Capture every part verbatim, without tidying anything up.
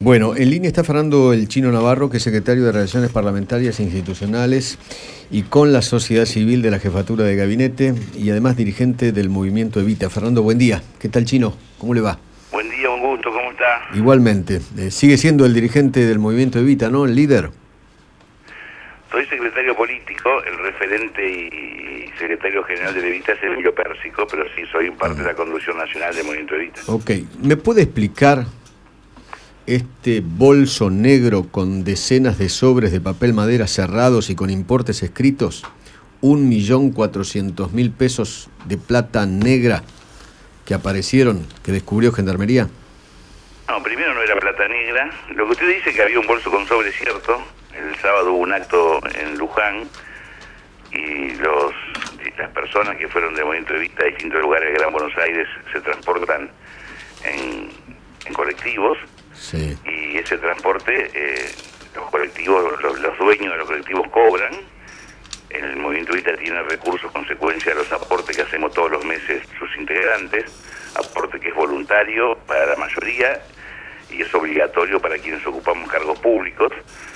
Bueno, en línea está Fernando El Chino Navarro, que es secretario de Relaciones Parlamentarias e Institucionales y con la sociedad civil de la Jefatura de Gabinete y además dirigente del movimiento Evita. Fernando, buen día. ¿Qué tal, Chino? ¿Cómo le va? Buen día, un gusto. ¿Cómo está? Igualmente. Eh, sigue siendo el dirigente del movimiento Evita, ¿no? El líder. Soy secretario político, el referente y secretario general de Evita es Emilio Pérsico, pero sí soy parte de la conducción nacional del movimiento Evita. Ok. ¿Me puede explicar este bolso negro con decenas de sobres de papel madera cerrados y con importes escritos? Un millón cuatrocientos mil pesos de plata negra que aparecieron, que descubrió Gendarmería. No, primero no era plata negra. Lo que usted dice que había un bolso con sobres, cierto. El sábado hubo un acto en Luján y los las personas que fueron del movimiento Evita a distintos lugares de Gran Buenos Aires se transportan en, en colectivos. Sí. Y ese transporte, eh, los colectivos, los, los dueños de los colectivos cobran. El movimiento Evita tiene recursos consecuencia de los aportes que hacemos todos los meses sus integrantes, aporte que es voluntario para la mayoría y es obligatorio para quienes ocupamos cargos públicos,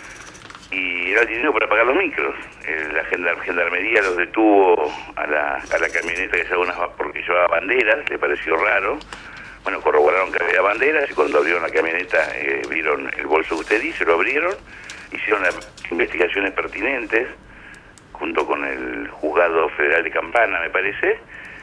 y era el dinero para pagar los micros. Eh, la gendar, gendarmería los detuvo a la, a la camioneta que llevaba unas, porque llevaba banderas, le pareció raro. Bueno, corroboraron que había banderas y cuando abrieron la camioneta eh, vieron el bolso que usted dice, lo abrieron, hicieron las investigaciones pertinentes junto con el juzgado federal de Campana, me parece,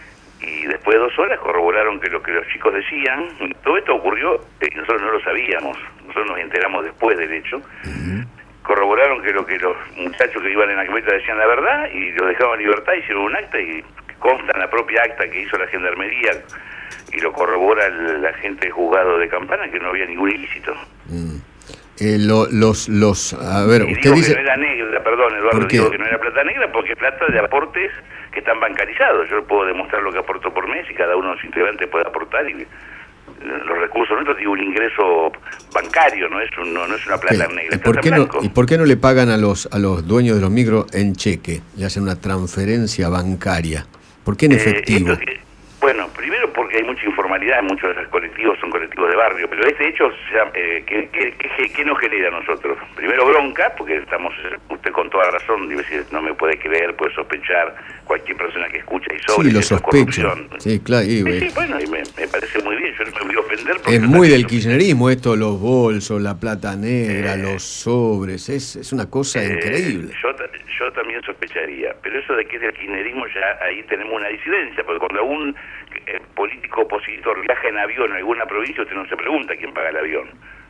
y después de dos horas corroboraron que lo que los chicos decían. Todo esto ocurrió y nosotros no lo sabíamos, nosotros nos enteramos después del hecho. Uh-huh. Corroboraron que lo que los muchachos que iban en la camioneta decían la verdad y los dejaban en libertad, hicieron un acta y consta en la propia acta que hizo la gendarmería y lo corrobora el, la gente del juzgado de Campana que no había ningún ilícito. Mm. Eh, lo, los, los, a ver, y usted digo dice... que no era negra, perdón Eduardo, digo que no era plata negra porque es plata de aportes que están bancarizados. Yo puedo demostrar lo que aporto por mes y cada uno de los integrantes puede aportar y los recursos nuestros, digo, un ingreso bancario, no es un, no, no es una plata okay. negra. ¿Y por, qué no, ¿Y por qué no le pagan a los a los dueños de los micros en cheque? Le hacen una transferencia bancaria. ¿Por qué en eh, efectivo? Esto, eh, bueno, primero porque hay mucha informalidad, muchos de los colectivos son colectivos de barrio, pero este hecho, eh, ¿qué, qué, qué, qué nos genera a nosotros? Primero bronca, porque estamos, usted con toda razón, decir, no me puede creer, puede sospechar, cualquier persona que escucha y sobre sí, lo eso, sospecho. Sí, claro. Y, sí, sí, bueno, y me, me parece muy bien, yo no me voy a ofender. Es muy del kirchnerismo esto, los bolsos, la plata negra, eh, los sobres, es, es una cosa eh, increíble. Yo, yo también sospecharía, pero eso de que es del kirchnerismo ya ahí tenemos una disidencia, porque cuando un eh, político opositor viaja en avión a alguna provincia, usted no se pregunta quién paga el avión.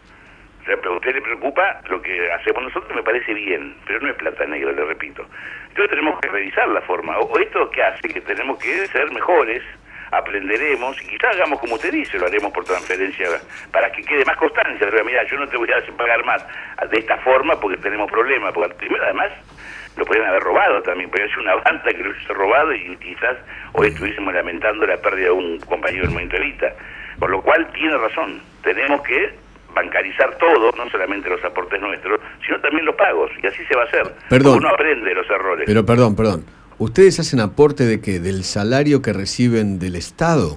O sea, pero a usted le preocupa lo que hacemos nosotros, me parece bien, pero no es plata negra, le repito. Entonces tenemos que revisar la forma, o esto que hace, que tenemos que ser mejores, aprenderemos, y quizás hagamos como usted dice, lo haremos por transferencia, para que quede más constancia. Pero mira, yo no te voy a hacer pagar más de esta forma porque tenemos problemas, porque primero además lo podrían haber robado también, podría ser una banda que lo hubiese robado y quizás hoy estuviésemos lamentando la pérdida de un compañero del movimiento Evita. Por lo cual tiene razón, tenemos que bancarizar todo, no solamente los aportes nuestros, sino también los pagos, y así se va a hacer. Perdón. Uno aprende de los errores. Pero perdón, perdón. ¿Ustedes hacen aporte de qué? ¿Del salario que reciben del Estado?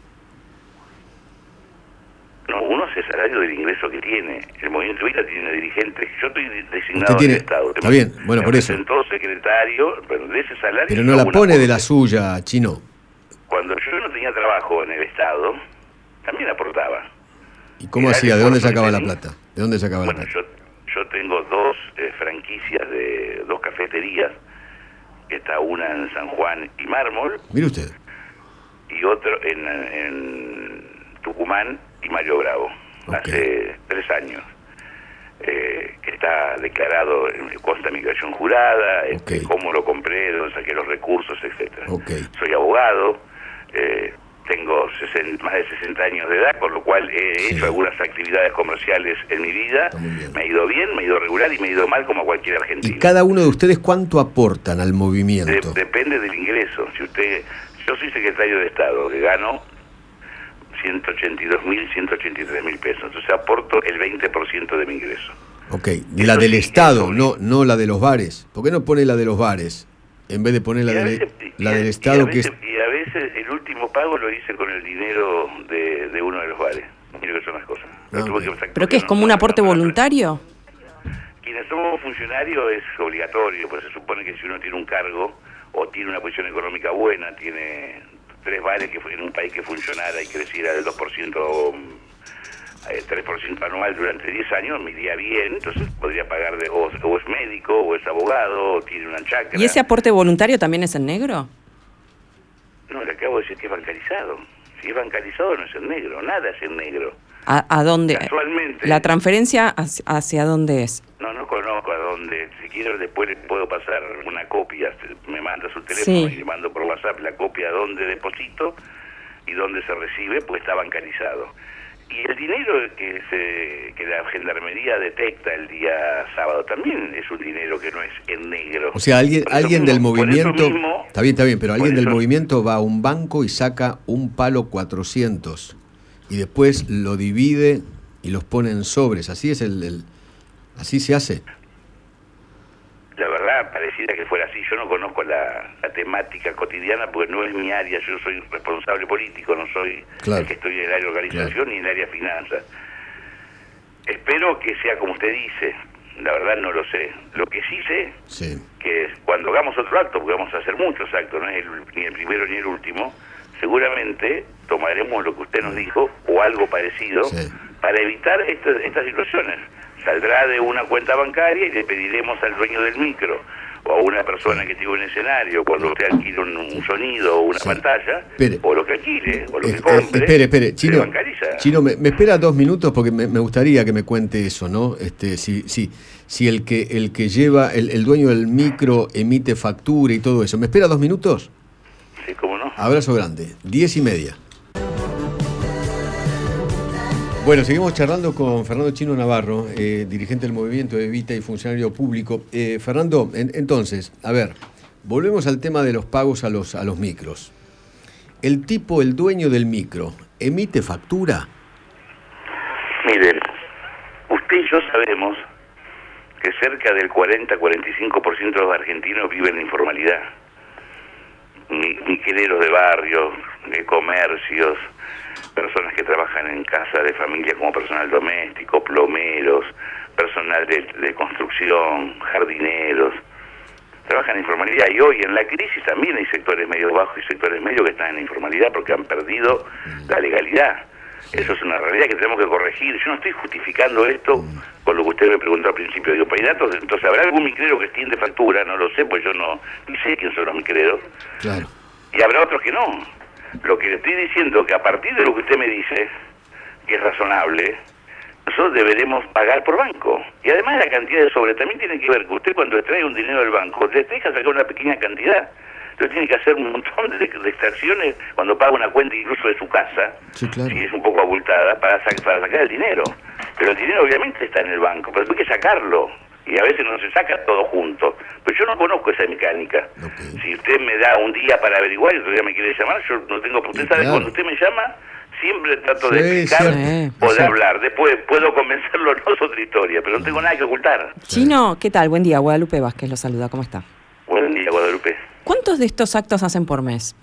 No, uno hace salario del ingreso que tiene. El movimiento Evita tiene dirigentes. Yo estoy designado tiene... del Estado. Está bien, bueno, por eso. Entonces, secretario, pero de ese salario... Pero no la pone aporte. De la suya, Chino. Cuando yo no tenía trabajo en el Estado, también aportaba. ¿Y cómo hacía? ¿De dónde sacaba la plata? ¿De dónde sacaba bueno, la plata? Yo, yo tengo dos eh, franquicias de dos cafeterías. Está una en San Juan y Mármol. Mire usted. Y otro en, en Tucumán y Mario Bravo. Okay. Hace tres años. Eh, que está declarado en consta de migración jurada, okay. este, cómo lo compré, de dónde saqué los recursos, etcétera. Okay. Soy abogado, eh, tengo sesenta, más de sesenta años de edad, con lo cual he sí. hecho algunas actividades comerciales en mi vida. Me ha ido bien, me ha ido regular y me ha ido mal como a cualquier argentino. ¿Y cada uno de ustedes cuánto aportan al movimiento? De, depende del ingreso. Si usted, yo soy secretario de Estado, que gano ciento ochenta y dos mil, ciento ochenta y tres mil pesos. Entonces aporto el veinte por ciento de mi ingreso. Ok, la eso del sí, Estado, no no la de los bares. ¿Por qué no pone la de los bares? En vez de poner la, de, veces, la del Estado, veces, que es... Y a veces el último pago lo hice con el dinero de, de uno de los bares. Mira que son las cosas. Lo Ah, tuve okay. que sacar ¿Pero qué es, porque como no- un no- aporte no- no- voluntario? Quienes somos funcionarios es obligatorio, pues se supone que si uno tiene un cargo o tiene una posición económica buena, tiene tres bares que en un país que funcionara y creciera del dos por ciento, eh, tres por ciento anual durante diez años, me iría bien, entonces podría pagar de, o, o es médico, o es abogado, o tiene una chacra. ¿Y ese aporte voluntario también es en negro? No, le acabo de decir que es bancarizado. Si es bancarizado no es en negro, nada es en negro. ¿A, a dónde? Casualmente. ¿La transferencia hacia, hacia dónde es? No, no conozco a dónde. Si quiero después le puedo pasar una copia. Me manda su teléfono Sí. y le mando por WhatsApp la copia dónde deposito y dónde se recibe, pues está bancarizado. Y el dinero que se que la gendarmería detecta el día sábado también es un dinero que no es en negro. O sea, alguien, Por eso alguien mismo- del por eso movimiento... mismo- está bien, está bien, pero por alguien del eso- movimiento va a un banco y saca un palo cuatrocientos y después lo divide y los pone en sobres. Así es el... el así se hace. La verdad, pareciera que fuera así. Yo no conozco la, la temática cotidiana porque no es mi área. Yo soy responsable político, no soy Claro. el que estoy en el área organización Claro. ni en el área finanzas. Espero que sea como usted dice. La verdad no lo sé. Lo que sí sé, Sí. que es cuando hagamos otro acto, porque vamos a hacer muchos actos, no es el- ni el primero ni el último, seguramente tomaremos lo que usted nos dijo o algo parecido Sí. para evitar estas estas situaciones. Saldrá de una cuenta bancaria y le pediremos al dueño del micro o a una persona que tiene un escenario cuando usted alquila un, un sonido o una Sí. pantalla, Espere. o lo que alquile o lo Eh, que eh, compre, espere, espere, se Chino, bancariza. Chino me, me espera dos minutos porque me, me gustaría que me cuente eso, ¿no? Este, si, si, si el que el que lleva, el, el dueño del micro emite factura y todo eso. ¿Me espera dos minutos? Sí, cómo no. Abrazo grande. Diez y media. Bueno, seguimos charlando con Fernando Chino Navarro, eh, dirigente del movimiento Evita y funcionario público. Eh, Fernando, en, entonces, a ver, volvemos al tema de los pagos a los, a los micros. El tipo, el dueño del micro, ¿emite factura? Miren, usted y yo sabemos que cerca del cuarenta a cuarenta y cinco por ciento de los argentinos viven en informalidad. Mi- Miqueleros de barrios, de comercios, personas que trabajan en casa de familia como personal doméstico, plomeros, personal de, de construcción, jardineros, trabajan en informalidad. Y hoy en la crisis también hay sectores medio bajos y sectores medios que están en informalidad porque han perdido la legalidad. Eso es una realidad que tenemos que corregir. Yo no estoy justificando esto con lo que usted me preguntó al principio. Digo, ¿hay datos? Entonces, ¿habrá algún micrero que extiende factura? No lo sé, pues yo no ni sé quién son los micreros. Claro. Y habrá otros que no. Lo que le estoy diciendo que a partir de lo que usted me dice, que es razonable, nosotros deberemos pagar por banco. Y además la cantidad de sobre también tiene que ver que usted cuando extrae un dinero del banco, le deja sacar una pequeña cantidad. Entonces tiene que hacer un montón de, de extracciones cuando paga una cuenta incluso de su casa, Sí, claro. si es un poco abultada, para, sa- para sacar el dinero. Pero el dinero obviamente está en el banco, pero hay que sacarlo. Y a veces no se saca todo junto. Pero yo no conozco esa mecánica. Ok. Si usted me da un día para averiguar y otro día me quiere llamar, yo no tengo... Usted Sí, sabe, claro. cuando usted me llama, siempre trato de Sí, explicar cierto. o de Cierto. hablar. Después puedo convencerlo o no, es otra historia, pero no tengo nada que ocultar. Chino, ¿qué tal? Buen día. Guadalupe Vázquez lo saluda. ¿Cómo está? Buen día, Guadalupe. ¿Cuántos de estos actos hacen por mes?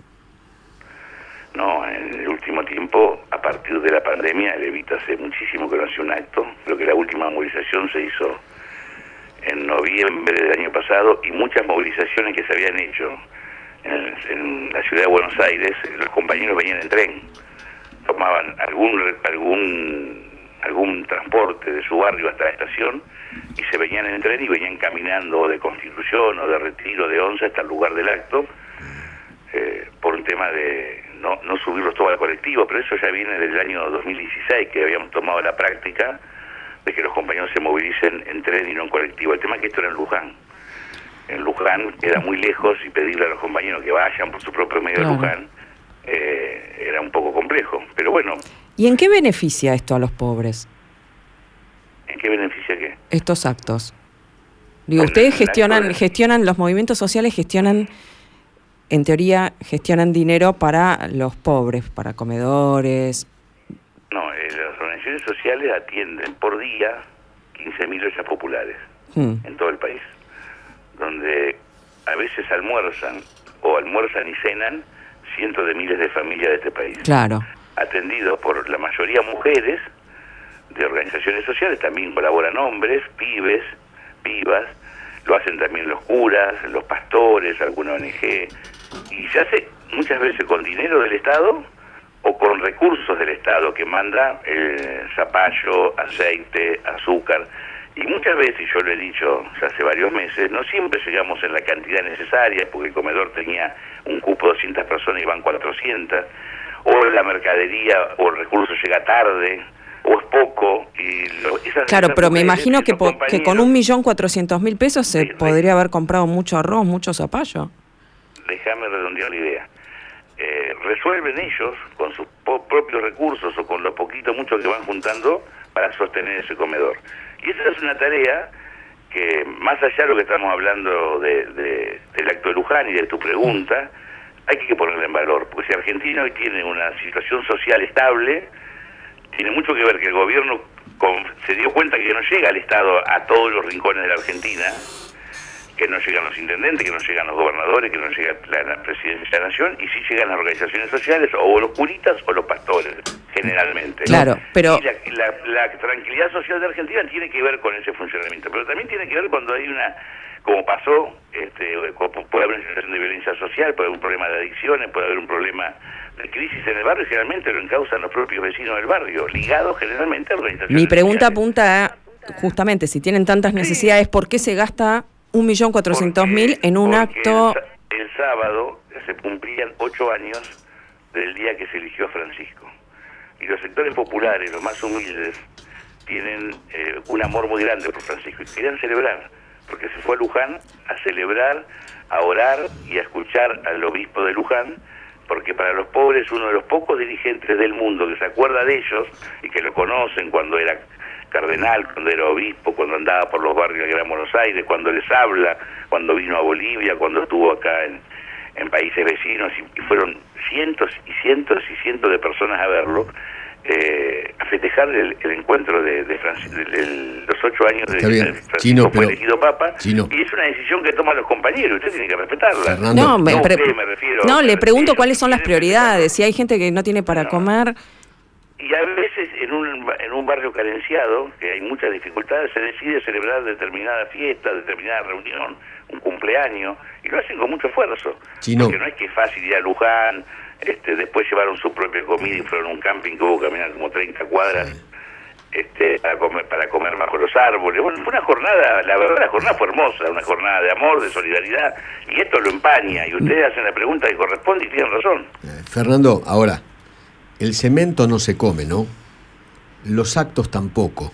No, en el último tiempo, a partir de la pandemia, el Evita hace muchísimo que no hace un acto. Creo que la última movilización se hizo en noviembre del año pasado y muchas movilizaciones que se habían hecho en, en la ciudad de Buenos Aires, los compañeros venían en tren, tomaban algún algún algún transporte de su barrio hasta la estación y se venían en tren y venían caminando de Constitución o de Retiro de Once hasta el lugar del acto, eh, por un tema de no, no subirlos todo al colectivo, pero eso ya viene del año dos mil dieciséis, que habíamos tomado la práctica de que los compañeros se movilicen en tren y no en colectivo. El tema es que esto era en Luján. En Luján queda muy lejos y pedirle a los compañeros que vayan por su propio medio Claro. de Luján eh, era un poco complejo. Pero bueno, ¿Y en qué beneficia esto a los pobres, ¿en qué beneficia qué? estos actos? Digo, Bueno, ustedes la- gestionan, la- gestionan, los movimientos sociales gestionan, en teoría, gestionan dinero para los pobres, para comedores. No, eh, las organizaciones sociales atienden por día quince mil ollas populares Hmm. en todo el país, donde a veces almuerzan o almuerzan y cenan cientos de miles de familias de este país, Claro. atendidos por la mayoría mujeres de organizaciones sociales, también colaboran hombres, pibes, pibas, lo hacen también los curas, los pastores, alguna O N G, y se hace muchas veces con dinero del Estado o con recursos del Estado que manda eh, zapallo, aceite, azúcar. Y muchas veces, yo lo he dicho ya hace varios meses, no siempre llegamos en la cantidad necesaria, porque el comedor tenía un cupo de doscientas personas y van cuatrocientas, o la mercadería o el recurso llega tarde, o es poco. Y lo, esas, claro, esas pero me mujeres, imagino que, po, que con un millón cuatrocientos mil pesos se sí, podría haber comprado mucho arroz, mucho zapallo. Déjame redondear la idea. Eh, resuelven ellos con sus propios recursos o con lo poquito mucho que van juntando para sostener ese comedor. Y esa es una tarea que, más allá de lo que estamos hablando de, de, del acto de Luján y de tu pregunta, hay que ponerla en valor, porque si Argentina hoy tiene una situación social estable, tiene mucho que ver que el gobierno con, se dio cuenta que no llega al Estado a todos los rincones de la Argentina, que no llegan los intendentes, que no llegan los gobernadores, que no llega la, la presidencia de la nación, y sí llegan las organizaciones sociales, o los curitas o los pastores, generalmente. Claro, pero... Y la, la, la tranquilidad social de Argentina tiene que ver con ese funcionamiento, pero también tiene que ver cuando hay una, como pasó, este, puede haber una situación de violencia social, puede haber un problema de adicciones, puede haber un problema de crisis en el barrio, y generalmente lo encausan los propios vecinos del barrio, ligados generalmente a organizaciones Mi pregunta sociales. apunta a, justamente, si tienen tantas necesidades, ¿por qué se gasta un millón cuatrocientos mil en un acto? El, el sábado se cumplían ocho años del día que se eligió a Francisco. Y los sectores populares, los más humildes, tienen eh, un amor muy grande por Francisco y querían celebrar, porque se fue a Luján a celebrar, a orar y a escuchar al obispo de Luján, porque para los pobres uno de los pocos dirigentes del mundo que se acuerda de ellos y que lo conocen cuando era cardenal, cuando era obispo, cuando andaba por los barrios de Gran Buenos Aires, cuando les habla, cuando vino a Bolivia, cuando estuvo acá en, en países vecinos, y, y fueron cientos y cientos y cientos de personas a verlo, eh, a festejar el, el encuentro de, de, Francis, de, de los ocho años de, de Francisco Chino, fue pero, elegido Papa, Chino. Y es una decisión que toman los compañeros, usted tiene que respetarla. Fernando, no, me, no, pre usted, me refiero, no le pregunto refiero, cuáles son las prioridades, si hay gente que no tiene para no. comer. Y a veces en un, en un barrio carenciado, que hay muchas dificultades, se decide celebrar determinada fiesta, determinada reunión, un cumpleaños, y lo hacen con mucho esfuerzo. Chino. Porque no es que es fácil ir a Luján, este, después llevaron su propia comida y fueron a un camping que hubo que caminar como treinta cuadras sí. este, para comer para comer bajo los árboles. Bueno, fue una jornada, la verdad la jornada fue hermosa, una jornada de amor, de solidaridad, y esto lo empaña, y ustedes hacen la pregunta que corresponde y tienen razón. Eh, Fernando, ahora, el cemento no se come, ¿no? Los actos tampoco.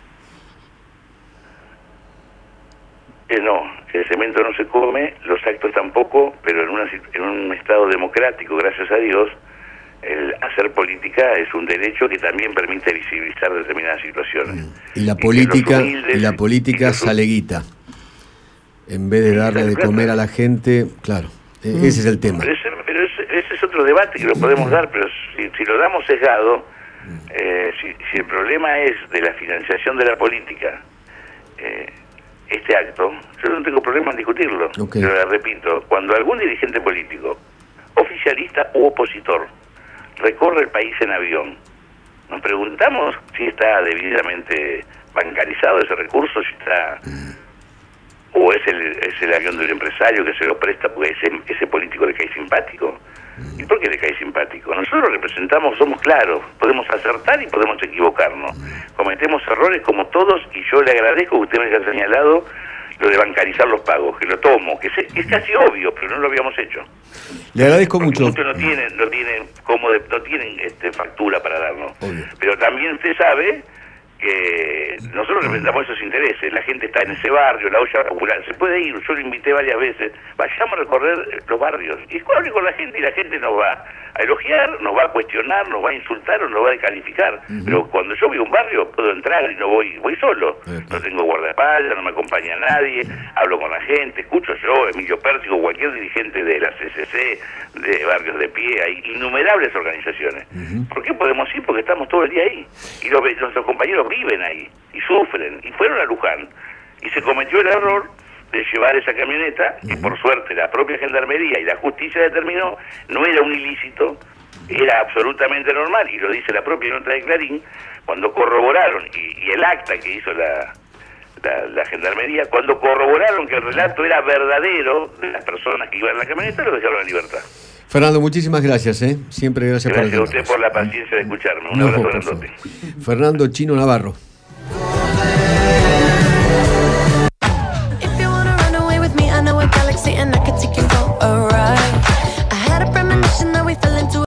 Eh, no, el cemento no se come, los actos tampoco, pero en, una, en un Estado democrático, gracias a Dios, el hacer política es un derecho que también permite visibilizar determinadas situaciones. Y la y política, humildes, y la política sale guita. En vez de darle de comer a la gente, claro, mm. ese es el tema. Pero, ese, pero ese, ese es otro debate que lo podemos dar, pero si, si lo damos sesgado, eh, si, si el problema es de la financiación de la política, eh, este acto, yo no tengo problema en discutirlo. Okay. Pero repito, cuando algún dirigente político, oficialista u opositor, recorre el país en avión, nos preguntamos si está debidamente bancarizado ese recurso, si está... o es el, es el avión del empresario que se lo presta porque ese, ese político le cae simpático. ¿Y por qué le cae simpático? Nosotros representamos, somos claros, podemos acertar y podemos equivocarnos. Cometemos errores como todos, y yo le agradezco que usted me haya señalado lo de bancarizar los pagos, que lo tomo, que, se, que es casi obvio, pero no lo habíamos hecho. Le agradezco Porque mucho. Muchos no tienen, no tienen, como de, no tienen este, factura para darnos. Obvio. Pero también usted sabe que nosotros representamos esos intereses, la gente está en ese barrio, la olla popular, se puede ir, yo lo invité varias veces, vayamos a recorrer los barrios, y hable con la gente y la gente nos va a elogiar, nos va a cuestionar, nos va a insultar o nos va a descalificar, uh-huh. Pero cuando yo voy a un barrio puedo entrar y no voy, voy solo, uh-huh. No tengo guardaespaldas, no me acompaña nadie, hablo con la gente, escucho yo, Emilio Pérsico, cualquier dirigente de la C C C, de Barrios de Pie, hay innumerables organizaciones. Uh-huh. ¿Por qué podemos ir? Porque estamos todo el día ahí, y los, nuestros compañeros viven ahí y sufren, y fueron a Luján y se cometió el error de llevar esa camioneta, uh-huh. Y por suerte la propia Gendarmería y la justicia determinó no era un ilícito, era absolutamente normal, y lo dice la propia nota de Clarín, cuando corroboraron, y, y el acta que hizo la, la, la gendarmería, cuando corroboraron que el relato era verdadero de las personas que iban en la camioneta, lo dejaron en libertad. Fernando, muchísimas gracias, ¿eh? Siempre gracias, gracias por a usted por la paciencia de escucharme. Un no, abrazo por grandote. Fernando Chino Navarro.